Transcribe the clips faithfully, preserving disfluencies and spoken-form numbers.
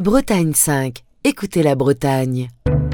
Bretagne cinq. Écoutez la Bretagne.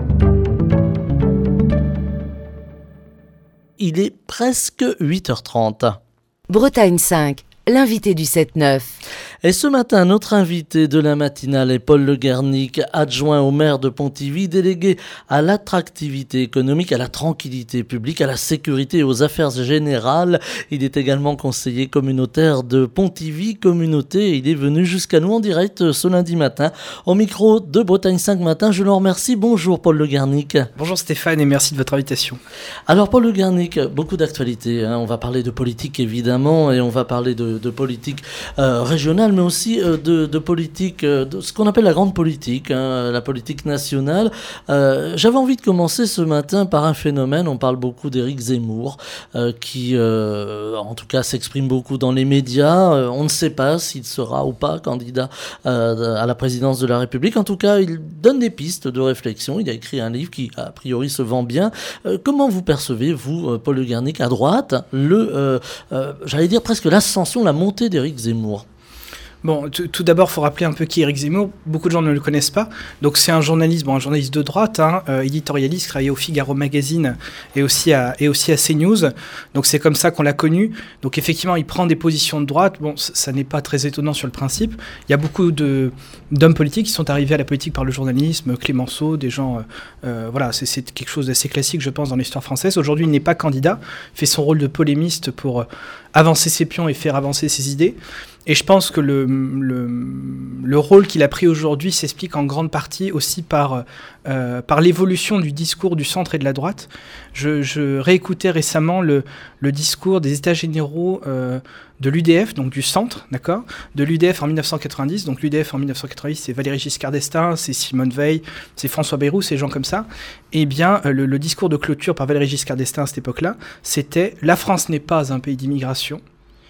Il est presque huit heures trente. Bretagne cinq. L'invité du sept neuf. Et ce matin, notre invité de la matinale est Paul Le Guernic, adjoint au maire de Pontivy, délégué à l'attractivité économique, à la tranquillité publique, à la sécurité et aux affaires générales. Il est également conseiller communautaire de Pontivy Communauté et il est venu jusqu'à nous en direct ce lundi matin au micro de Bretagne cinq Matin. Je le remercie. Bonjour Paul Le Guernic. Bonjour Stéphane et merci de votre invitation. Alors Paul Le Guernic, beaucoup d'actualités. Hein. On va parler de politique évidemment et on va parler de, de politique euh, régionale, mais aussi euh, de, de politique, euh, de ce qu'on appelle la grande politique, hein, la politique nationale. Euh, j'avais envie de commencer ce matin par un phénomène. On parle beaucoup d'Éric Zemmour, euh, qui euh, en tout cas s'exprime beaucoup dans les médias. Euh, on ne sait pas s'il sera ou pas candidat euh, à la présidence de la République. En tout cas, il donne des pistes de réflexion. Il a écrit un livre qui, a priori, se vend bien. Euh, comment vous percevez, vous, Paul Le Guernic, à droite, le, euh, euh, j'allais dire presque l'ascension, la montée d'Éric Zemmour? Bon, t- tout d'abord, il faut rappeler un peu qui est Éric Zemmour. Beaucoup de gens ne le connaissent pas. Donc, c'est un journaliste, bon, un journaliste de droite, hein, euh, éditorialiste, qui travaillait au Figaro Magazine et aussi à, et aussi à CNews. Donc, c'est comme ça qu'on l'a connu. Donc, effectivement, il prend des positions de droite. Bon, c- ça n'est pas très étonnant sur le principe. Il y a beaucoup de, d'hommes politiques qui sont arrivés à la politique par le journalisme, Clémenceau, des gens... Euh, euh, voilà, c'est, c'est quelque chose d'assez classique, je pense, dans l'histoire française. Aujourd'hui, il n'est pas candidat. Il fait son rôle de polémiste pour euh, avancer ses pions et faire avancer ses idées. Et je pense que le, le, le rôle qu'il a pris aujourd'hui s'explique en grande partie aussi par, euh, par l'évolution du discours du centre et de la droite. Je, je réécoutais récemment le, le discours des États généraux euh, de l'U D F, donc du centre, d'accord, de l'U D F en dix-neuf cent quatre-vingt-dix. Donc l'U D F en dix-neuf cent quatre-vingt-dix, c'est Valéry Giscard d'Estaing, c'est Simone Veil, c'est François Bayrou, c'est gens comme ça. Et bien, le, le discours de clôture par Valéry Giscard d'Estaing à cette époque-là, c'était « La France n'est pas un pays d'immigration ».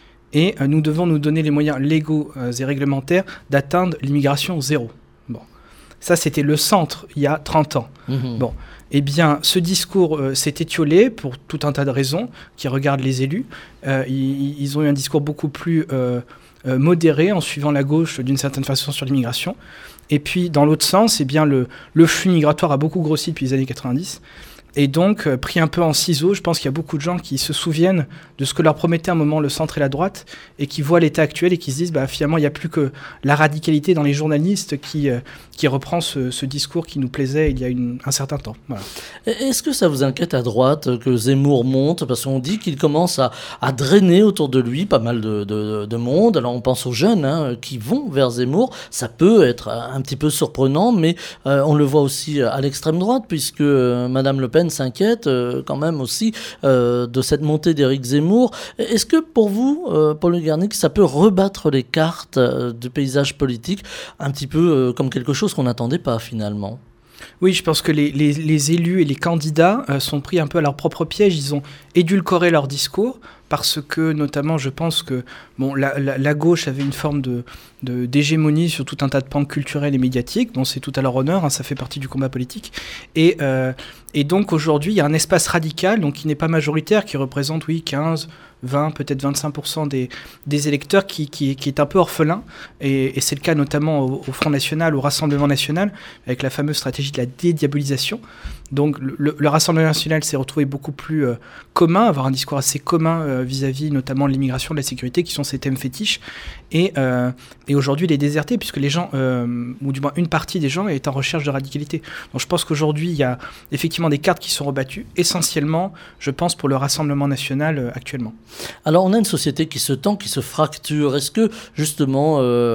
Et euh, nous devons nous donner les moyens légaux euh, et réglementaires d'atteindre l'immigration zéro. Bon, ça c'était le centre il y a trente ans. Mmh. Bon, eh bien, ce discours euh, s'est étiolé pour tout un tas de raisons qui regardent les élus. Euh, ils, ils ont eu un discours beaucoup plus euh, euh, modéré en suivant la gauche d'une certaine façon sur l'immigration. Et puis, dans l'autre sens, eh bien, le, le flux migratoire a beaucoup grossi depuis les années quatre-vingt-dix. Et donc, euh, pris un peu en ciseaux, je pense qu'il y a beaucoup de gens qui se souviennent de ce que leur promettait à un moment le centre et la droite, et qui voient l'état actuel et qui se disent, bah, finalement, il n'y a plus que la radicalité dans les journalistes qui, euh, qui reprend ce, ce discours qui nous plaisait il y a une, un certain temps. Voilà. Est-ce que ça vous inquiète à droite que Zemmour monte? Parce qu'on dit qu'il commence à, à drainer autour de lui pas mal de, de, de monde. Alors, on pense aux jeunes hein, qui vont vers Zemmour. Ça peut être un petit peu surprenant, mais euh, on le voit aussi à l'extrême droite, puisque euh, Madame Le Pen s'inquiète euh, quand même aussi euh, de cette montée d'Éric Zemmour. Est-ce que pour vous, euh, Paul Le Guernic, ça peut rebattre les cartes euh, du paysage politique un petit peu euh, comme quelque chose qu'on n'attendait pas finalement? Oui, je pense que les, les, les élus et les candidats euh, sont pris un peu à leur propre piège. Ils ont édulcoré leur discours parce que, notamment, je pense que bon, la, la, la gauche avait une forme de, de, d'hégémonie sur tout un tas de pans culturels et médiatiques. Bon, c'est tout à leur honneur, hein, ça fait partie du combat politique. Et, euh, et donc, aujourd'hui, il y a un espace radical, donc qui n'est pas majoritaire, qui représente, oui, quinze, vingt, peut-être vingt-cinq pour cent des, des électeurs qui, qui, qui est un peu orphelin. Et, et c'est le cas notamment au, au Front National, au Rassemblement National, avec la fameuse stratégie de la dédiabolisation. Donc le, le Rassemblement National s'est retrouvé beaucoup plus euh, commun, avoir un discours assez commun euh, vis-à-vis notamment de l'immigration, de la sécurité, qui sont ses thèmes fétiches. Et, euh, et aujourd'hui, il est déserté, puisque les gens, euh, ou du moins une partie des gens, est en recherche de radicalité. Donc je pense qu'aujourd'hui, il y a effectivement des cartes qui sont rebattues, essentiellement, je pense, pour le Rassemblement National euh, actuellement. Alors on a une société qui se tend, qui se fracture. Est-ce que justement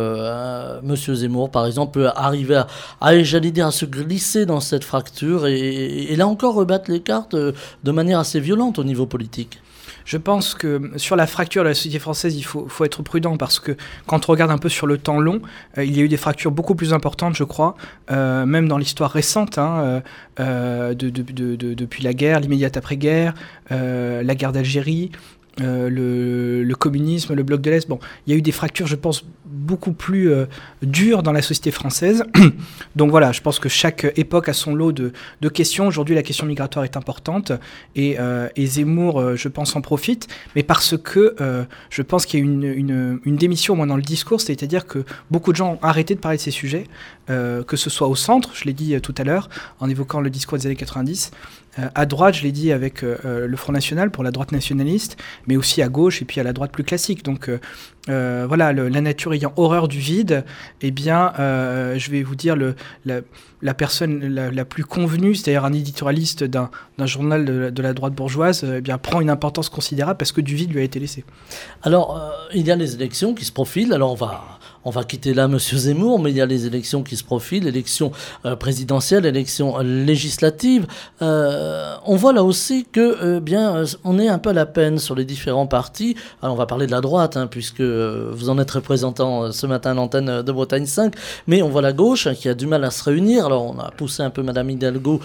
euh, Monsieur Zemmour, par exemple, peut arriver à, à, j'allais dire, à se glisser dans cette fracture et, et là encore rebattre les cartes de manière assez violente au niveau politique? Je pense que sur la fracture de la société française, il faut, faut être prudent parce que quand on regarde un peu sur le temps long, euh, il y a eu des fractures beaucoup plus importantes, je crois, euh, même dans l'histoire récente, hein, euh, de, de, de, de, depuis la guerre, l'immédiate après-guerre, euh, la guerre d'Algérie. euh, le, le communisme, le bloc de l'Est. Bon, il y a eu des fractures, je pense, beaucoup plus euh, dures dans la société française. Donc voilà, je pense que chaque époque a son lot de, de questions. Aujourd'hui, la question migratoire est importante et, euh, et Zemmour, euh, je pense, en profite. Mais parce que euh, je pense qu'il y a une, une, une démission, au moins dans le discours, c'est-à-dire que beaucoup de gens ont arrêté de parler de ces sujets, euh, que ce soit au centre, je l'ai dit euh, tout à l'heure, en évoquant le discours des années quatre-vingt-dix, euh, à droite, je l'ai dit avec euh, le Front National, pour la droite nationaliste, mais aussi à gauche et puis à la droite plus classique. Donc euh, euh, voilà, le, la nature ayant horreur du vide, eh bien, euh, je vais vous dire, le, la, la personne la, la plus convenue, c'est-à-dire un éditorialiste d'un, d'un journal de, de la droite bourgeoise, eh bien, prend une importance considérable parce que du vide lui a été laissé. Alors, euh, il y a les élections qui se profilent. Alors, on va... On va quitter là M. Zemmour, mais il y a les élections qui se profilent, élections euh, présidentielles, élections législatives. Euh, on voit là aussi que, euh, bien, euh, on est un peu à la peine sur les différents partis. Alors, on va parler de la droite, hein, puisque euh, vous en êtes représentant euh, ce matin à l'antenne de Bretagne cinq, mais on voit la gauche hein, qui a du mal à se réunir. Alors, on a poussé un peu Madame Hidalgo,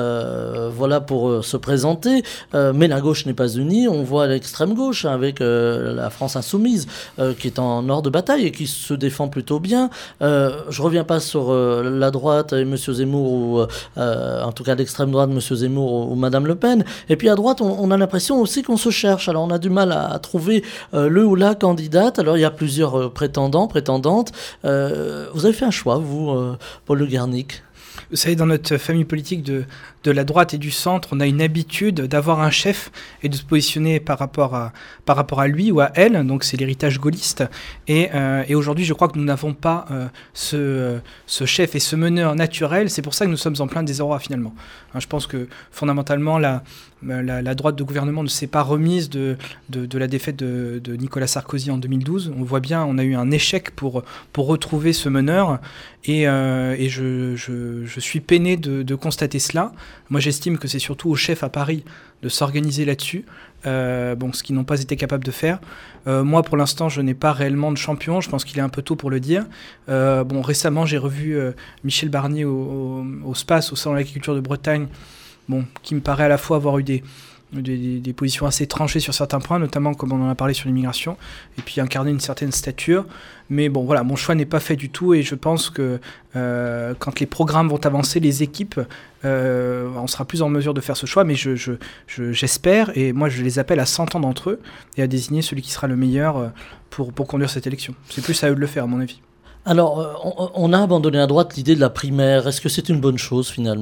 euh, voilà, pour euh, se présenter, euh, mais la gauche n'est pas unie. On voit l'extrême gauche hein, avec euh, la France insoumise, euh, qui est en hors de bataille et qui se défend plutôt bien. Euh, je reviens pas sur euh, la droite et M. Zemmour, ou euh, en tout cas l'extrême droite, M. Zemmour ou, ou Mme Le Pen. Et puis à droite, on, on a l'impression aussi qu'on se cherche. Alors on a du mal à, à trouver euh, le ou la candidate. Alors il y a plusieurs euh, prétendants, prétendantes. Euh, vous avez fait un choix, vous, euh, Paul Le Garnic? Vous savez, dans notre famille politique de, de la droite et du centre, on a une habitude d'avoir un chef et de se positionner par rapport à, par rapport à lui ou à elle. Donc c'est l'héritage gaulliste. Et, euh, et aujourd'hui, je crois que nous n'avons pas euh, ce, ce chef et ce meneur naturel. C'est pour ça que nous sommes en plein désarroi finalement. Hein, je pense que fondamentalement, la, la, la droite de gouvernement ne s'est pas remise de, de, de la défaite de, de Nicolas Sarkozy en deux mille douze. On voit bien, on a eu un échec pour, pour retrouver ce meneur. Et, euh, et je, je, je suis peiné de, de constater cela. Moi, j'estime que c'est surtout aux chefs à Paris de s'organiser là-dessus, euh, bon, ce qu'ils n'ont pas été capables de faire. Euh, moi, pour l'instant, je n'ai pas réellement de champion. Je pense qu'il est un peu tôt pour le dire. Euh, bon, récemment, j'ai revu euh, Michel Barnier au, au, au SPACE, au Salon de l'Agriculture de Bretagne, bon, qui me paraît à la fois avoir eu des... Des, des positions assez tranchées sur certains points, notamment comme on en a parlé sur l'immigration, et puis incarner une certaine stature. Mais bon, voilà, mon choix n'est pas fait du tout, et je pense que euh, quand les programmes vont avancer, les équipes, euh, on sera plus en mesure de faire ce choix, mais je, je, je, j'espère, et moi je les appelle à s'entendre entre eux, et à désigner celui qui sera le meilleur pour, pour conduire cette élection. C'est plus à eux de le faire, à mon avis. Alors, on, on a abandonné à droite l'idée de la primaire. Est-ce que c'est une bonne chose, finalement ?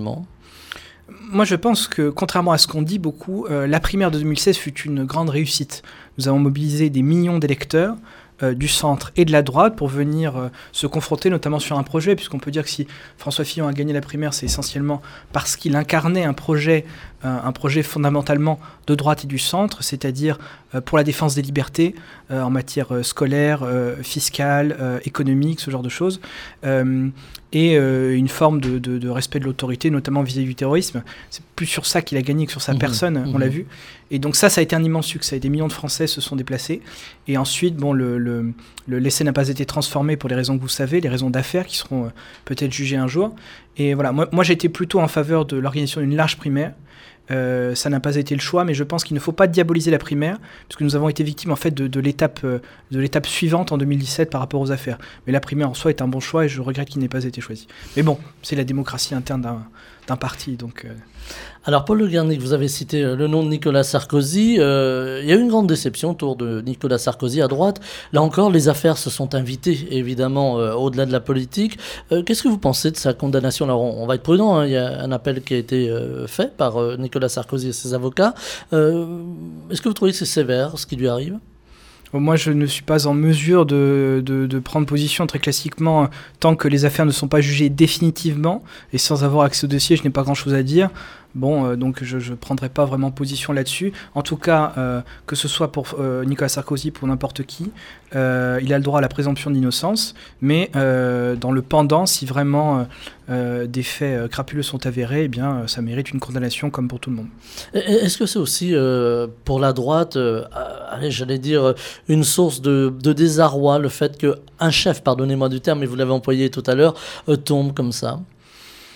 Moi, je pense que, contrairement à ce qu'on dit beaucoup, euh, la primaire de deux mille seize fut une grande réussite. Nous avons mobilisé des millions d'électeurs euh, du centre et de la droite pour venir euh, se confronter notamment sur un projet, puisqu'on peut dire que si François Fillon a gagné la primaire, c'est essentiellement parce qu'il incarnait un projet, euh, un projet fondamentalement de droite et du centre, c'est-à-dire euh, pour la défense des libertés euh, en matière euh, scolaire, euh, fiscale, euh, économique, ce genre de choses. Euh, et euh, une forme de, de, de respect de l'autorité, notamment vis-à-vis du terrorisme. C'est plus sur ça qu'il a gagné que sur sa mmh, personne, mmh. on l'a vu. Et donc ça, ça a été un immense succès. Des millions de Français se sont déplacés. Et ensuite, bon, le, le, le, l'essai n'a pas été transformé pour les raisons que vous savez, les raisons d'affaires qui seront euh, peut-être jugées un jour. Et voilà, moi, moi j'ai été plutôt en faveur de l'organisation d'une large primaire. Euh, ça n'a pas été le choix, mais je pense qu'il ne faut pas diaboliser la primaire, puisque nous avons été victimes en fait de, de, l'étape, euh, de l'étape suivante en deux mille dix-sept par rapport aux affaires. Mais la primaire en soi est un bon choix et je regrette qu'il n'ait pas été choisi. Mais bon, c'est la démocratie interne d'un, d'un parti, donc... Euh... Alors, Paul Le Garnic, vous avez cité le nom de Nicolas Sarkozy. Euh, il y a eu une grande déception autour de Nicolas Sarkozy à droite. Là encore, les affaires se sont invitées, évidemment, euh, au-delà de la politique. Euh, qu'est-ce que vous pensez de sa condamnation ? Alors, on, on va être prudent, hein. Il y a un appel qui a été euh, fait par euh, Nicolas Sarkozy et ses avocats. Euh, est-ce que vous trouvez que c'est sévère, ce qui lui arrive ? Moi, je ne suis pas en mesure de, de, de prendre position très classiquement tant que les affaires ne sont pas jugées définitivement. Et sans avoir accès au dossier, je n'ai pas grand-chose à dire. Bon, euh, donc je ne prendrai pas vraiment position là-dessus. En tout cas, euh, que ce soit pour euh, Nicolas Sarkozy, pour n'importe qui, euh, il a le droit à la présomption d'innocence. Mais euh, dans le pendant, si vraiment euh, des faits crapuleux sont avérés, eh bien, ça mérite une condamnation comme pour tout le monde. Est-ce que c'est aussi euh, pour la droite, euh, allez, j'allais dire, une source de, de désarroi, le fait qu'un chef, pardonnez-moi du terme, mais vous l'avez employé tout à l'heure, euh, tombe comme ça ?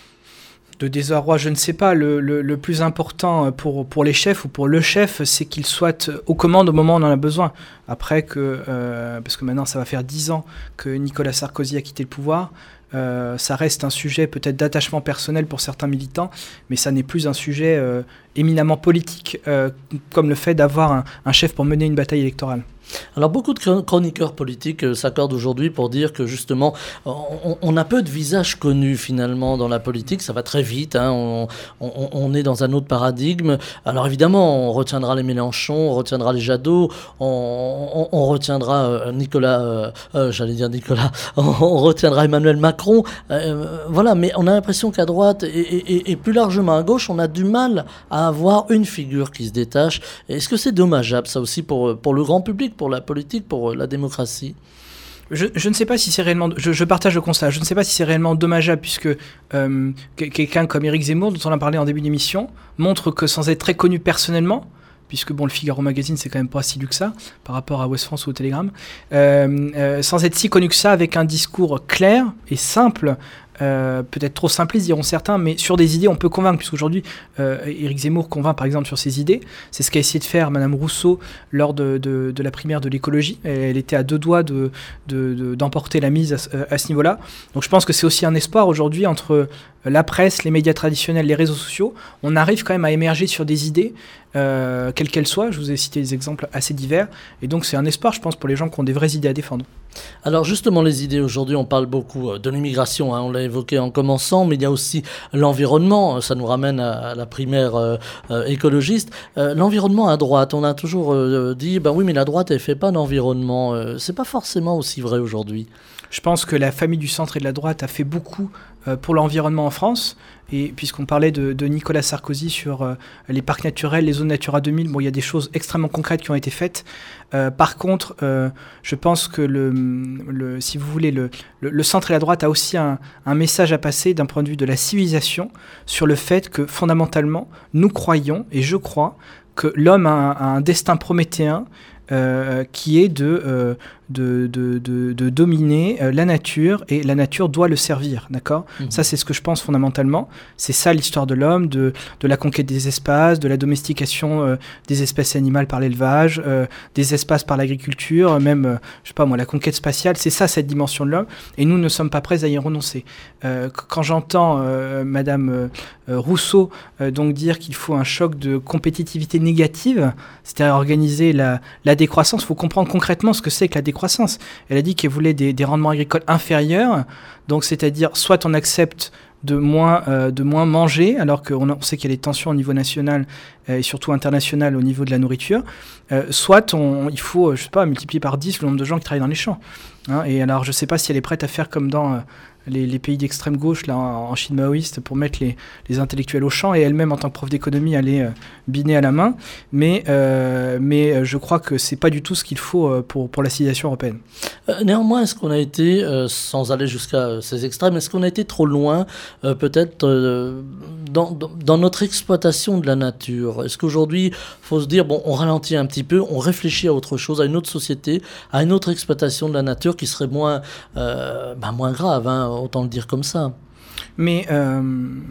De désarroi, je ne sais pas. Le, le, le plus important pour, pour les chefs ou pour le chef, c'est qu'il soit aux commandes au moment où on en a besoin. Après, que, euh, parce que maintenant ça va faire dix ans que Nicolas Sarkozy a quitté le pouvoir, euh, ça reste un sujet peut-être d'attachement personnel pour certains militants, mais ça n'est plus un sujet euh, éminemment politique, euh, comme le fait d'avoir un, un chef pour mener une bataille électorale. Alors beaucoup de chroniqueurs politiques euh, s'accordent aujourd'hui pour dire que justement on, on a peu de visages connus finalement dans la politique, ça va très vite, hein, on, on, on est dans un autre paradigme. Alors évidemment on retiendra les Mélenchon, on retiendra les Jadot, on, on, on retiendra euh, Nicolas, euh, euh, j'allais dire Nicolas, on, on retiendra Emmanuel Macron, euh, voilà, mais on a l'impression qu'à droite et, et, et plus largement à gauche on a du mal à avoir une figure qui se détache. Est-ce que c'est dommageable ça aussi pour, pour le grand public, pour la politique, pour la démocratie? Je, je ne sais pas si c'est réellement... Je, je partage le constat. Je ne sais pas si c'est réellement dommageable puisque euh, quelqu'un comme Éric Zemmour, dont on a parlé en début d'émission, montre que sans être très connu personnellement, puisque bon, le Figaro Magazine, c'est quand même pas si lu que ça, par rapport à Ouest France ou au Télégramme, euh, euh, sans être si connu que ça, avec un discours clair et simple, Euh, peut-être trop simpliste diront certains, mais sur des idées on peut convaincre, puisqu'aujourd'hui euh, Éric Zemmour convainc par exemple sur ses idées. C'est ce qu'a essayé de faire Madame Rousseau lors de, de, de la primaire de l'écologie. Elle était à deux doigts de, de, de, d'emporter la mise à, à ce niveau-là. Donc je pense que c'est aussi un espoir aujourd'hui entre la presse, les médias traditionnels, les réseaux sociaux. On arrive quand même à émerger sur des idées, euh, quelles qu'elles soient. Je vous ai cité des exemples assez divers, et donc c'est un espoir, je pense, pour les gens qui ont des vraies idées à défendre. Alors justement, les idées, aujourd'hui, on parle beaucoup de l'immigration, hein, on l'a évoqué en commençant, mais il y a aussi l'environnement, ça nous ramène à la primaire euh, euh, écologiste. Euh, l'environnement à droite, on a toujours euh, dit, ben oui, mais la droite, elle fait pas d'environnement. Euh, c'est pas forcément aussi vrai aujourd'hui. Je pense que la famille du centre et de la droite a fait beaucoup euh, pour l'environnement en France. Et puisqu'on parlait de, de Nicolas Sarkozy sur euh, les parcs naturels, les zones Natura deux mille, bon, il y a des choses extrêmement concrètes qui ont été faites. Euh, par contre, euh, je pense que, le, le, si vous voulez, le, le, le centre et la droite a aussi un, un message à passer d'un point de vue de la civilisation sur le fait que, fondamentalement, nous croyons, et je crois, que l'homme a un, a un destin prométhéen euh, qui est de... Euh, De, de, de, de dominer euh, la nature, et la nature doit le servir, d'accord ? Mmh. Ça, c'est ce que je pense fondamentalement. C'est ça l'histoire de l'homme, de, de la conquête des espaces, de la domestication euh, des espèces animales par l'élevage, euh, des espaces par l'agriculture, même, euh, je sais pas moi, la conquête spatiale. C'est ça, cette dimension de l'homme, et nous ne sommes pas prêts à y renoncer. Euh, quand j'entends euh, Madame euh, Rousseau euh, donc dire qu'il faut un choc de compétitivité négative, c'est-à-dire organiser la, la décroissance, il faut comprendre concrètement ce que c'est que la décroissance. Elle a dit qu'elle voulait des, des rendements agricoles inférieurs, donc c'est-à-dire soit on accepte de moins, euh, de moins manger, alors qu'on on sait qu'il y a des tensions au niveau national euh, et surtout international au niveau de la nourriture, euh, soit on, il faut, je sais pas, multiplier par dix le nombre de gens qui travaillent dans les champs. Hein, et alors je ne sais pas si elle est prête à faire comme dans... Euh, Les, les pays d'extrême gauche là, en, en Chine maoïste pour mettre les, les intellectuels au champ, et elle-même en tant que prof d'économie aller euh, biner à la main, mais, euh, mais je crois que c'est pas du tout ce qu'il faut euh, pour, pour la civilisation européenne. Euh, néanmoins, est-ce qu'on a été, euh, sans aller jusqu'à ces extrêmes, est-ce qu'on a été trop loin euh, peut-être euh, dans, dans, dans notre exploitation de la nature? Est-ce qu'aujourd'hui, il faut se dire, bon, on ralentit un petit peu, on réfléchit à autre chose, à une autre société, à une autre exploitation de la nature qui serait moins, euh, ben, moins grave, hein, autant le dire comme ça. Mais euh,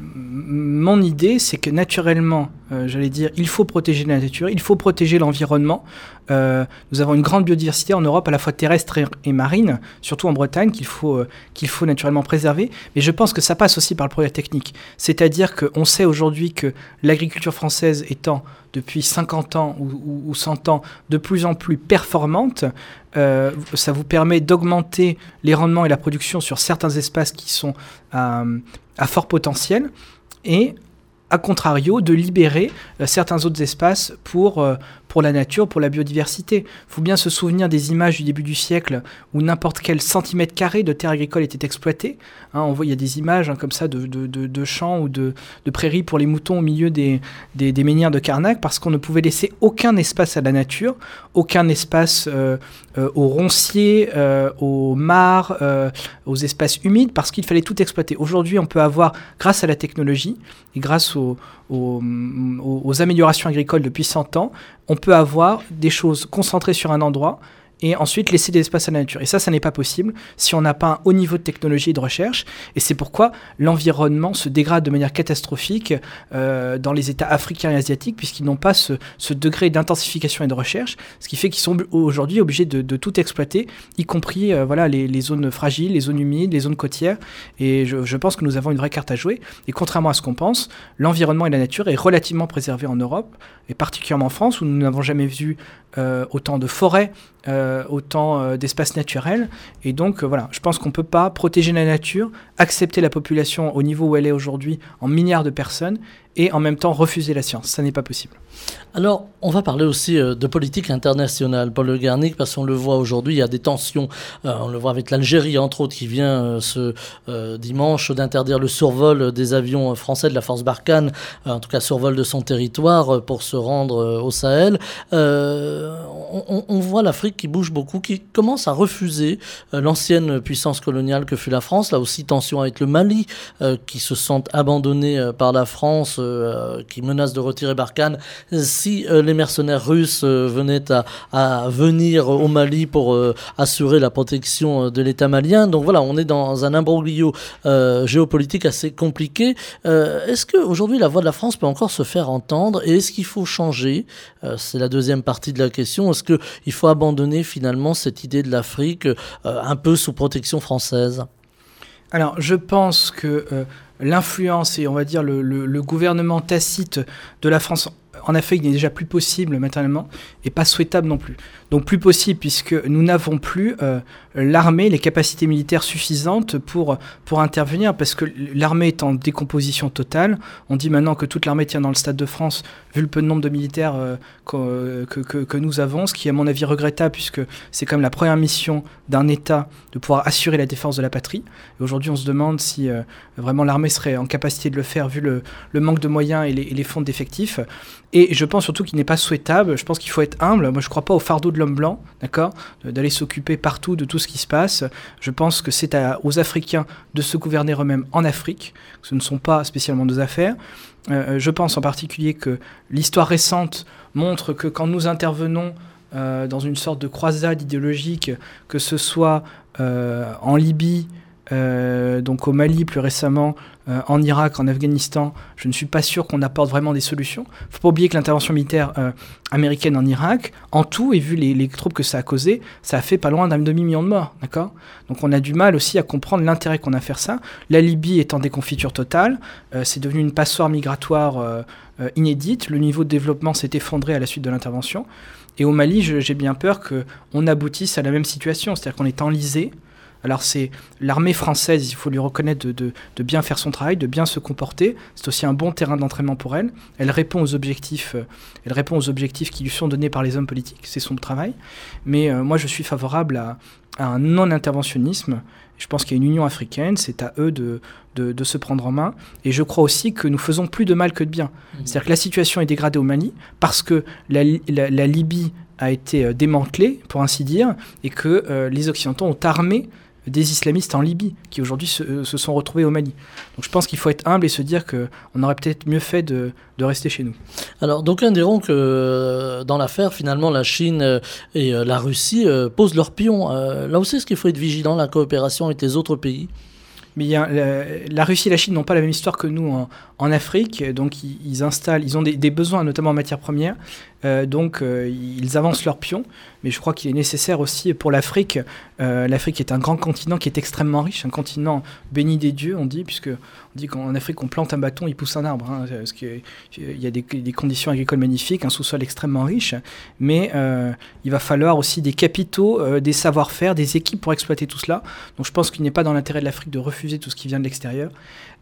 mon idée, c'est que naturellement, euh, j'allais dire, il faut protéger la nature, il faut protéger l'environnement. Euh, nous avons une grande biodiversité en Europe, à la fois terrestre et, et marine, surtout en Bretagne, qu'il faut, euh, qu'il faut naturellement préserver. Mais je pense que ça passe aussi par le progrès technique. C'est-à-dire qu'on sait aujourd'hui que l'agriculture française étant depuis cinquante ans ou, ou, ou cent ans de plus en plus performante, euh, ça vous permet d'augmenter les rendements et la production sur certains espaces qui sont à, à fort potentiel, et à contrario de libérer euh, certains autres espaces pour, euh, pour la nature, pour la biodiversité. Il faut bien se souvenir des images du début du siècle où n'importe quel centimètre carré de terre agricole était exploité. Hein, on voit, il y a des images hein, comme ça de, de, de, de champs ou de, de prairies pour les moutons au milieu des, des, des menhirs de Carnac, parce qu'on ne pouvait laisser aucun espace à la nature, aucun espace euh, euh, aux ronciers, euh, aux mares, euh, aux espaces humides, parce qu'il fallait tout exploiter. Aujourd'hui, on peut avoir, grâce à la technologie et grâce aux, aux, aux, aux améliorations agricoles depuis cent ans, on peut avoir des choses concentrées sur un endroit et ensuite laisser de l'espace à la nature. Et ça, ça n'est pas possible si on n'a pas un haut niveau de technologie et de recherche. Et c'est pourquoi l'environnement se dégrade de manière catastrophique euh, dans les États africains et asiatiques, puisqu'ils n'ont pas ce, ce degré d'intensification et de recherche, ce qui fait qu'ils sont aujourd'hui obligés de, de tout exploiter, y compris euh, voilà, les, les zones fragiles, les zones humides, les zones côtières. Et je, je pense que nous avons une vraie carte à jouer. Et contrairement à ce qu'on pense, l'environnement et la nature est relativement préservé en Europe, et particulièrement en France, où nous n'avons jamais vu euh, autant de forêts, euh, autant euh, d'espaces naturels. Et donc, euh, voilà, je pense qu'on ne peut pas protéger la nature, accepter la population au niveau où elle est aujourd'hui, en milliards de personnes, et en même temps refuser la science. Ça n'est pas possible. Alors, on va parler aussi euh, de politique internationale, Paul Le Garnic, parce qu'on le voit aujourd'hui, il y a des tensions. Euh, on le voit avec l'Algérie, entre autres, qui vient euh, ce euh, dimanche d'interdire le survol des avions français de la force Barkhane, euh, en tout cas survol de son territoire, euh, pour se rendre euh, au Sahel. Euh, on, on voit l'Afrique qui bouge beaucoup, qui commence à refuser euh, l'ancienne puissance coloniale que fut la France. Là aussi, tension avec le Mali, euh, qui se sent abandonné euh, par la France, euh, qui menace de retirer Barkhane si euh, les mercenaires russes euh, venaient à, à venir au Mali pour euh, assurer la protection de l'État malien. Donc voilà, on est dans un imbroglio euh, géopolitique assez compliqué. Euh, est-ce qu'aujourd'hui la voix de la France peut encore se faire entendre, et est-ce qu'il faut changer euh, C'est la deuxième partie de la question. Est-ce qu'il faut abandonner finalement cette idée de l'Afrique euh, un peu sous protection française ? Alors, je pense que euh, l'influence et, on va dire, le, le, le gouvernement tacite de la France en Afrique n'est déjà plus possible matériellement et pas souhaitable non plus. Donc plus possible puisque nous n'avons plus euh, l'armée, les capacités militaires suffisantes pour, pour intervenir, parce que l'armée est en décomposition totale. On dit maintenant que toute l'armée tient dans le Stade de France, vu le peu de nombre de militaires euh, que, que, que, que nous avons, ce qui est à mon avis regrettable, puisque c'est quand même la première mission d'un État de pouvoir assurer la défense de la patrie. Et aujourd'hui, on se demande si euh, vraiment l'armée serait en capacité de le faire, vu le, le manque de moyens et les, et les fonds d'effectifs. Et je pense surtout qu'il n'est pas souhaitable, je pense qu'il faut être humble. Moi, je ne crois pas au fardeau de l'homme blanc, d'accord, d'aller s'occuper partout de tout ce qui se passe. Je pense que c'est à, aux Africains de se gouverner eux-mêmes en Afrique. Ce ne sont pas spécialement nos affaires. Euh, je pense en particulier que l'histoire récente montre que quand nous intervenons euh, dans une sorte de croisade idéologique, que ce soit euh, en Libye, Euh, donc au Mali plus récemment, euh, en Irak, en Afghanistan, je ne suis pas sûr qu'on apporte vraiment des solutions. Il ne faut pas oublier que l'intervention militaire euh, américaine en Irak, en tout, et vu les, les troubles que ça a causé, ça a fait pas loin d'un demi-million de morts, d'accord ? Donc on a du mal aussi à comprendre l'intérêt qu'on a à faire ça. La Libye est en déconfiture totale, euh, c'est devenu une passoire migratoire euh, euh, inédite, le niveau de développement s'est effondré à la suite de l'intervention. Et au Mali, je, j'ai bien peur qu'on aboutisse à la même situation, c'est-à-dire qu'on est enlisé. Alors c'est l'armée française, il faut lui reconnaître de, de, de bien faire son travail, de bien se comporter. C'est aussi un bon terrain d'entraînement pour elle. Elle répond aux objectifs, euh, elle répond aux objectifs qui lui sont donnés par les hommes politiques. C'est son travail. Mais euh, moi, je suis favorable à, à un non-interventionnisme. Je pense qu'il y a une union africaine, c'est à eux de, de, de se prendre en main. Et je crois aussi que nous faisons plus de mal que de bien. Mmh. C'est-à-dire que la situation est dégradée au Mali parce que la, la, la Libye a été démantelée, pour ainsi dire, et que euh, les Occidentaux ont armé des islamistes en Libye, qui aujourd'hui se, se sont retrouvés au Mali. Donc je pense qu'il faut être humble et se dire qu'on aurait peut-être mieux fait de, de rester chez nous. Alors d'aucuns diront que dans l'affaire, finalement, la Chine et la Russie posent leur pion. Là aussi, est-ce qu'il faut être vigilant, la coopération avec les autres pays ? Mais il y a, la, la Russie et la Chine n'ont pas la même histoire que nous en, en Afrique, donc ils, ils installent, ils ont des, des besoins, notamment en matières premières, euh, donc euh, ils avancent leur pion, mais je crois qu'il est nécessaire aussi pour l'Afrique. Euh, L'Afrique est un grand continent qui est extrêmement riche, un continent béni des dieux, on dit, puisque on dit qu'en Afrique on plante un bâton, il pousse un arbre, hein, parce qu'il y a des, des conditions agricoles magnifiques, un sous-sol extrêmement riche, mais euh, il va falloir aussi des capitaux, euh, des savoir-faire, des équipes pour exploiter tout cela. Donc je pense qu'il n'est pas dans l'intérêt de l'Afrique de refuser tout ce qui vient de l'extérieur.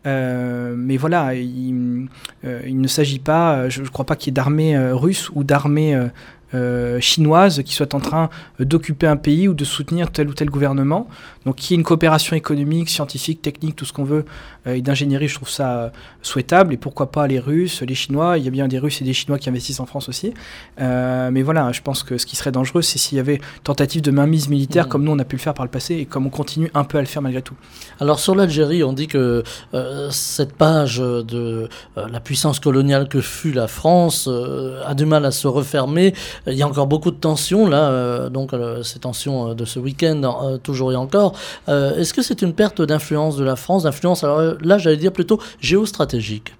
Euh, mais voilà, il, euh, il ne s'agit pas, je ne crois pas qu'il y ait d'armée euh, russe ou d'armée euh, euh, chinoise qui soit en train d'occuper un pays ou de soutenir tel ou tel gouvernement. Donc qu'il y ait une coopération économique, scientifique, technique, tout ce qu'on veut, euh, et d'ingénierie, je trouve ça euh, souhaitable. Et pourquoi pas les Russes, les Chinois, il y a bien des Russes et des Chinois qui investissent en France aussi. Euh, mais voilà, je pense que ce qui serait dangereux, c'est s'il y avait tentative de mainmise militaire, mmh. comme nous on a pu le faire par le passé, et comme on continue un peu à le faire malgré tout. Alors sur l'Algérie, on dit que euh, euh, cette page de euh, la puissance coloniale que fut la France euh, a du mal à se refermer. Il y a encore beaucoup de tensions, là, euh, donc euh, ces tensions de ce week-end, euh, toujours et encore. Euh, est-ce que c'est une perte d'influence de la France, d'influence, alors là, j'allais dire plutôt géostratégique?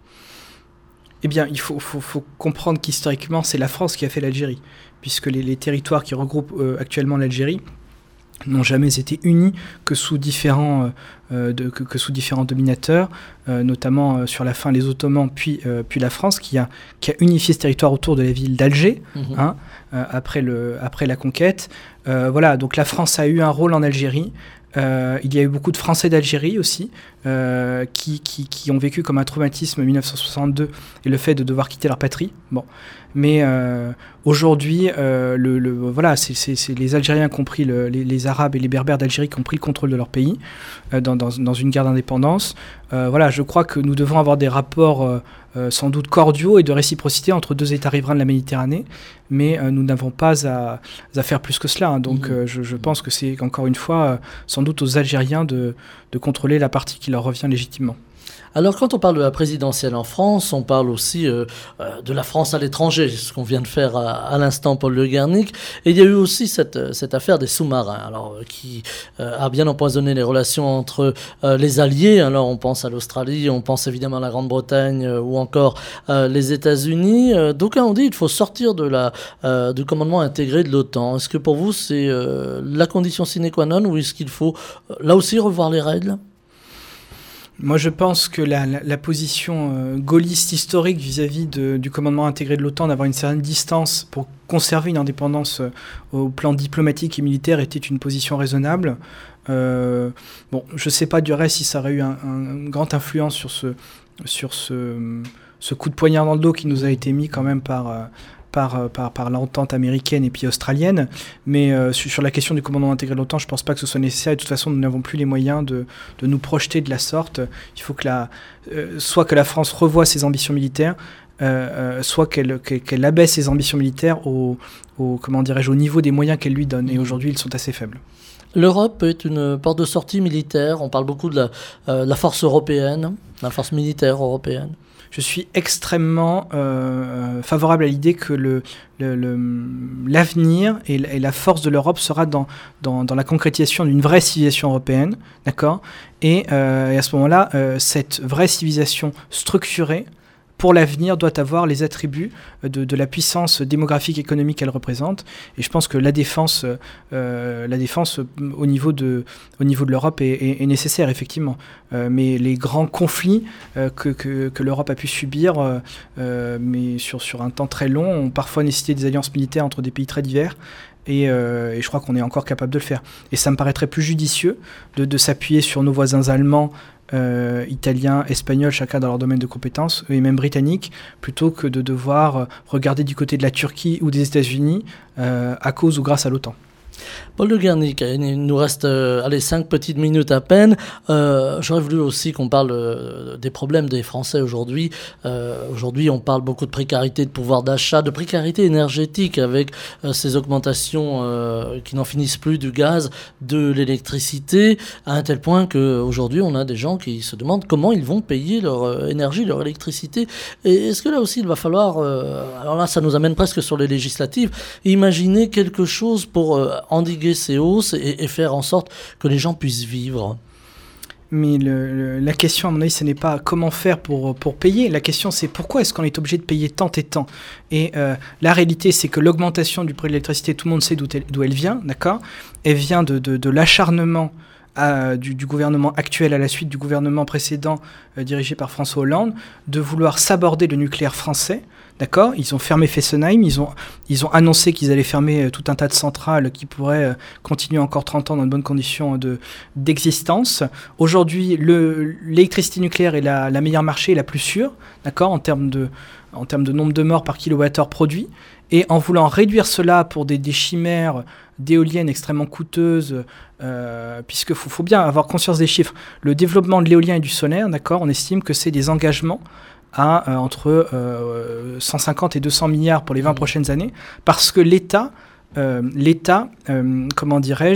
Eh bien, il faut, faut, faut comprendre qu'historiquement, c'est la France qui a fait l'Algérie, puisque les, les territoires qui regroupent euh, actuellement l'Algérie n'ont jamais été unis que sous différents, euh, de, que, que sous différents dominateurs, euh, notamment euh, sur la fin les Ottomans, puis, euh, puis la France, qui a, qui a unifié ce territoire autour de la ville d'Alger, mmh. hein, euh, après, le, après la conquête. Euh, voilà, donc la France a eu un rôle en Algérie. Euh, il y a eu beaucoup de Français d'Algérie aussi, euh, qui, qui, qui ont vécu comme un traumatisme mille neuf cent soixante-deux et le fait de devoir quitter leur patrie. Bon. Mais euh, aujourd'hui, euh, le, le, voilà, c'est, c'est, c'est les Algériens qui ont pris, le, les, les Arabes et les Berbères d'Algérie qui ont pris le contrôle de leur pays euh, dans, dans, dans une guerre d'indépendance. Euh, voilà, je crois que nous devons avoir des rapports euh, euh, sans doute cordiaux et de réciprocité entre deux États riverains de la Méditerranée, mais euh, nous n'avons pas à, à faire plus que cela. Hein. Donc mmh. euh, je, je pense que c'est encore une fois euh, sans doute aux Algériens de, de contrôler la partie qui leur revient légitimement. Alors, quand on parle de la présidentielle en France, on parle aussi euh, euh, de la France à l'étranger, ce qu'on vient de faire à, à l'instant, Paul Le Guernic. Et il y a eu aussi cette, cette affaire des sous-marins, alors, euh, qui euh, a bien empoisonné les relations entre euh, les alliés. Alors, on pense à l'Australie, on pense évidemment à la Grande-Bretagne euh, ou encore euh, les États-Unis. Euh, d'aucuns ont dit qu'il faut sortir de la, euh, du commandement intégré de l'OTAN. Est-ce que pour vous, c'est euh, la condition sine qua non, ou est-ce qu'il faut, euh, là aussi, revoir les règles ? Moi, je pense que la, la, la position euh, gaulliste historique vis-à-vis de, du commandement intégré de l'OTAN, d'avoir une certaine distance pour conserver une indépendance euh, au plan diplomatique et militaire, était une position raisonnable. Euh, bon, je ne sais pas du reste si ça aurait eu un, un, une grande influence sur ce, sur ce, ce coup de poignard dans le dos qui nous a été mis quand même par... Euh, Par, par, par l'entente américaine et puis australienne, mais euh, sur, sur la question du commandement intégré de l'OTAN, je ne pense pas que ce soit nécessaire, et de toute façon, nous n'avons plus les moyens de, de nous projeter de la sorte. Il faut que la, euh, soit que la France revoie ses ambitions militaires, euh, euh, soit qu'elle, qu'elle, qu'elle abaisse ses ambitions militaires au, au, comment dirais-je, au niveau des moyens qu'elle lui donne, et aujourd'hui, ils sont assez faibles. L'Europe est une porte de sortie militaire, on parle beaucoup de la, euh, la force européenne, la force militaire européenne. Je suis extrêmement euh, favorable à l'idée que le, le, le, l'avenir et, et la force de l'Europe sera dans, dans, dans la concrétisation d'une vraie civilisation européenne, d'accord ? Et, euh, et à ce moment-là, euh, cette vraie civilisation structurée, pour l'avenir, doit avoir les attributs de, de la puissance démographique et économique qu'elle représente. Et je pense que la défense, euh, la défense au niveau de, au niveau de l'Europe est, est, est nécessaire, effectivement. Euh, mais les grands conflits euh, que, que, que l'Europe a pu subir, euh, euh, mais sur, sur un temps très long, ont parfois nécessité des alliances militaires entre des pays très divers. Et, euh, et je crois qu'on est encore capable de le faire. Et ça me paraîtrait plus judicieux de, de s'appuyer sur nos voisins allemands, Euh, italiens, espagnols, chacun dans leur domaine de compétences, et même britanniques, plutôt que de devoir regarder du côté de la Turquie ou des États-Unis euh, à cause ou grâce à l'OTAN. Paul Le Guernic, il nous reste euh, allez, cinq petites minutes à peine. Euh, j'aurais voulu aussi qu'on parle euh, des problèmes des Français aujourd'hui. Euh, aujourd'hui, on parle beaucoup de précarité de pouvoir d'achat, de précarité énergétique avec euh, ces augmentations euh, qui n'en finissent plus du gaz, de l'électricité, à un tel point qu'aujourd'hui, on a des gens qui se demandent comment ils vont payer leur euh, énergie, leur électricité. Et est-ce que là aussi, il va falloir... Euh, alors là, ça nous amène presque sur les législatives. Imaginer quelque chose pour... Euh, endiguer ces hausses et, et faire en sorte que les gens puissent vivre. Mais le, le, la question, à mon avis, ce n'est pas comment faire pour, pour payer. La question, c'est pourquoi est-ce qu'on est obligé de payer tant et tant. Et euh, la réalité, c'est que l'augmentation du prix de l'électricité, tout le monde sait d'où elle, d'où elle vient, d'accord ? Elle vient de, de, de l'acharnement à, du, du gouvernement actuel à la suite du gouvernement précédent euh, dirigé par François Hollande, de vouloir saborder le nucléaire français. D'accord ? Ils ont fermé Fessenheim, ils ont, ils ont annoncé qu'ils allaient fermer euh, tout un tas de centrales qui pourraient euh, continuer encore trente ans dans de bonnes conditions de, d'existence. Aujourd'hui, le, l'électricité nucléaire est la, la meilleure marché, la plus sûre, d'accord, en termes de, en termes de nombre de morts par kilowattheure produit. Et en voulant réduire cela pour des, des chimères d'éoliennes extrêmement coûteuses, euh, puisqu'il faut, faut bien avoir conscience des chiffres. Le développement de l'éolien et du solaire, d'accord, on estime que c'est des engagements à euh, entre euh, cent cinquante et deux cents milliards pour les vingt prochaines années, parce que l'État, euh, l'État euh, comment dirais-je,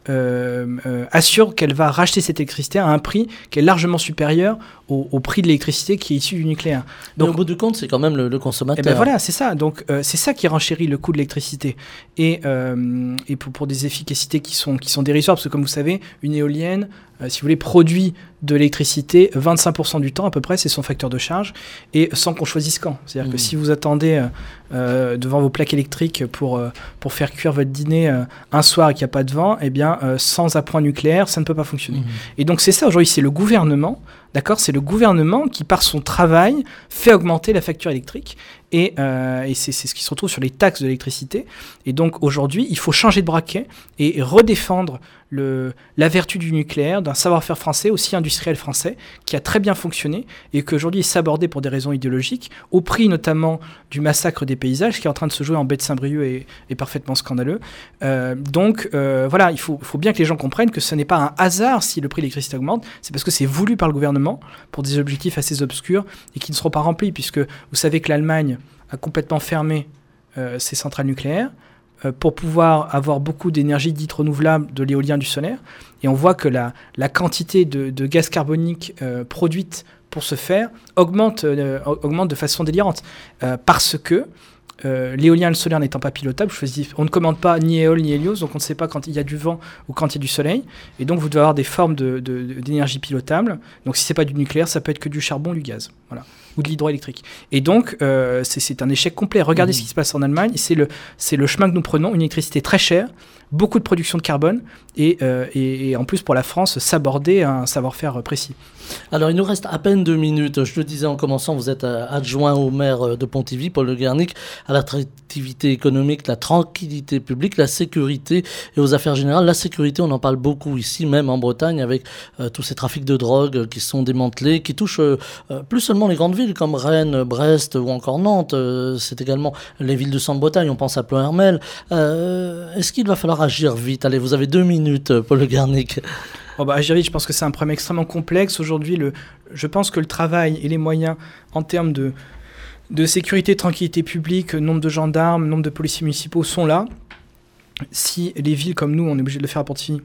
euh, euh, assure qu'elle va racheter cette électricité à un prix qui est largement supérieur au, au prix de l'électricité qui est issu du nucléaire. Donc, au bout du compte, c'est quand même le, le consommateur. Et ben voilà, c'est ça. Donc euh, c'est ça qui renchérit le coût de l'électricité. Et, euh, et pour, pour des efficacités qui sont, qui sont dérisoires, parce que comme vous savez, une éolienne, euh, si vous voulez, produit de l'électricité vingt-cinq pour cent du temps à peu près, c'est son facteur de charge, et sans qu'on choisisse quand. C'est-à-dire mmh. que si vous attendez euh, euh, devant vos plaques électriques pour, euh, pour faire cuire votre dîner euh, un soir et qu'il n'y a pas de vent, eh bien, euh, sans appoint nucléaire, ça ne peut pas fonctionner. Mmh. Et donc c'est ça aujourd'hui, c'est le gouvernement, d'accord, c'est le gouvernement qui, par son travail, fait augmenter la facture électrique. Et, euh, et c'est, c'est ce qui se retrouve sur les taxes de l'électricité. Et donc aujourd'hui, il faut changer de braquet et redéfendre le, la vertu du nucléaire, d'un savoir-faire français, aussi industriel français, qui a très bien fonctionné et qui aujourd'hui est sabordé pour des raisons idéologiques, au prix notamment du massacre des paysages qui est en train de se jouer en baie de Saint-Brieuc et est parfaitement scandaleux. Euh, donc euh, voilà, il faut, faut bien que les gens comprennent que ce n'est pas un hasard si le prix de l'électricité augmente, c'est parce que c'est voulu par le gouvernement pour des objectifs assez obscurs et qui ne seront pas remplis, puisque vous savez que l'Allemagne a complètement fermé euh, ses centrales nucléaires euh, pour pouvoir avoir beaucoup d'énergie dite renouvelable, de l'éolien, du solaire. Et on voit que la, la quantité de, de gaz carbonique euh, produite pour ce faire augmente, euh, augmente de façon délirante. Euh, parce que euh, l'éolien et le solaire n'étant pas pilotables, je dis, on ne commande pas ni éole ni hélios, donc on ne sait pas quand il y a du vent ou quand il y a du soleil. Et donc vous devez avoir des formes de, de, de, d'énergie pilotable. Donc si ce n'est pas du nucléaire, ça peut être que du charbon, du gaz. Voilà. Ou de l'hydroélectrique. Et donc, euh, c'est, c'est un échec complet. Regardez mmh. ce qui se passe en Allemagne. C'est le, c'est le chemin que nous prenons, une électricité très chère, beaucoup de production de carbone, et, euh, et, et en plus, pour la France, s'aborder un savoir-faire précis. Alors, il nous reste à peine deux minutes. Je le disais en commençant, vous êtes adjoint au maire de Pontivy, Paul Le Guernic, à l'attractivité économique, la tranquillité publique, la sécurité et aux affaires générales. La sécurité, on en parle beaucoup ici, même en Bretagne, avec euh, tous ces trafics de drogue qui sont démantelés, qui touchent euh, plus seulement les grandes villes, comme Rennes, Brest ou encore Nantes. Euh, c'est également les villes de Centre-Bretagne, on pense à Ploërmel. Euh, est-ce qu'il va falloir agir vite ? Allez, vous avez deux minutes, Paul Le Guernic. Oh bah, agir vite, je pense que c'est un problème extrêmement complexe. Aujourd'hui, le, je pense que le travail et les moyens en termes de, de sécurité, tranquillité publique, nombre de gendarmes, nombre de policiers municipaux sont là. Si les villes comme nous, on est obligé de le faire à Pontivy,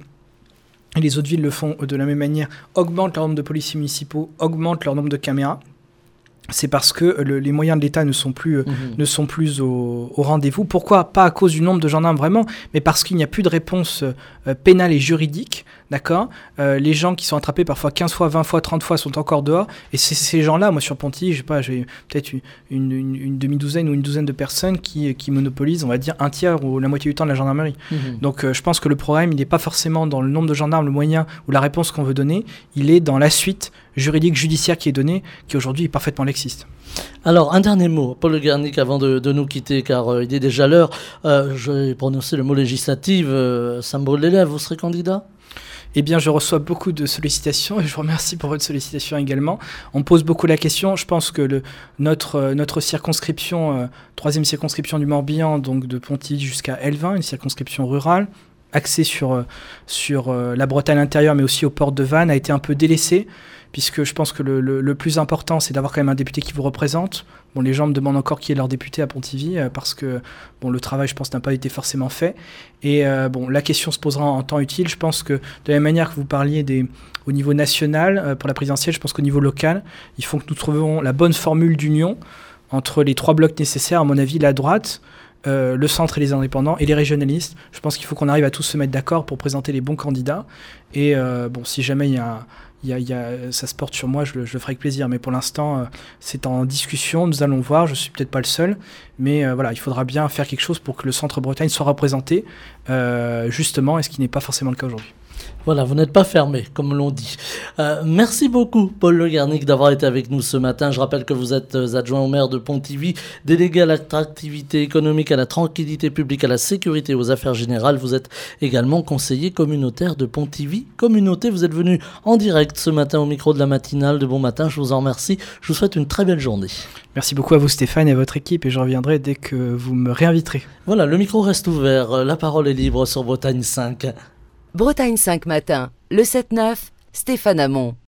et les autres villes le font de la même manière, augmentent leur nombre de policiers municipaux, augmentent leur nombre de caméras, c'est parce que le, les moyens de l'État ne sont plus, mmh. ne sont plus au, au rendez-vous. Pourquoi ? Pas à cause du nombre de gendarmes vraiment, mais parce qu'il n'y a plus de réponse euh, pénale et juridique. D'accord ? euh, Les gens qui sont attrapés parfois quinze fois, vingt fois, trente fois sont encore dehors. Et c'est ces gens-là, moi sur Pontivy, je sais pas, j'ai peut-être une, une, une, une demi-douzaine ou une douzaine de personnes qui, qui monopolisent, on va dire, un tiers ou la moitié du temps de la gendarmerie. Mmh. Donc euh, je pense que le problème, il n'est pas forcément dans le nombre de gendarmes, le moyen ou la réponse qu'on veut donner, il est dans la suite juridique, judiciaire qui est donnée, qui aujourd'hui est parfaitement laxiste. Alors, un dernier mot, Paul Le Guernic, avant de, de nous quitter, car euh, il est déjà l'heure. Euh, je vais prononcer le mot législative. Euh, ça me brûle les lèvres. Vous serez candidat ? Eh bien, je reçois beaucoup de sollicitations et je vous remercie pour votre sollicitation également. On me pose beaucoup la question. Je pense que le, notre, euh, notre circonscription, euh, troisième circonscription du Morbihan, donc de Pontivy jusqu'à Elvin, une circonscription rurale, axée sur, euh, sur euh, la Bretagne intérieure, mais aussi aux portes de Vannes, a été un peu délaissée, puisque je pense que le, le, le plus important, c'est d'avoir quand même un député qui vous représente. Bon, les gens me demandent encore qui est leur député à Pontivy, euh, parce que bon, le travail, je pense, n'a pas été forcément fait. Et euh, bon, la question se posera en temps utile. Je pense que de la même manière que vous parliez des, au niveau national, euh, pour la présidentielle, je pense qu'au niveau local, il faut que nous trouvions la bonne formule d'union entre les trois blocs nécessaires, à mon avis, la droite, Euh, le centre et les indépendants et les régionalistes. Je pense qu'il faut qu'on arrive à tous se mettre d'accord pour présenter les bons candidats. Et euh, bon, si jamais il y a, y a, y a, ça se porte sur moi, je le, je le ferai avec plaisir. Mais pour l'instant, euh, c'est en discussion. Nous allons voir. Je suis peut-être pas le seul, mais euh, voilà, il faudra bien faire quelque chose pour que le Centre-Bretagne soit représenté, euh, justement, et ce qui n'est pas forcément le cas aujourd'hui. Voilà, vous n'êtes pas fermé, comme l'on dit. Euh, merci beaucoup, Paul Le Guernic, d'avoir été avec nous ce matin. Je rappelle que vous êtes adjoint au maire de Pontivy, délégué à l'attractivité économique, à la tranquillité publique, à la sécurité et aux affaires générales. Vous êtes également conseiller communautaire de Pontivy Communauté. Vous êtes venu en direct ce matin au micro de la matinale de Bon Matin. Je vous en remercie. Je vous souhaite une très belle journée. Merci beaucoup à vous, Stéphane, et à votre équipe, et je reviendrai dès que vous me réinviterez. Voilà, le micro reste ouvert. La parole est libre sur Bretagne cinq. Bretagne cinq matin, le sept neuf, Stéphane Hamon.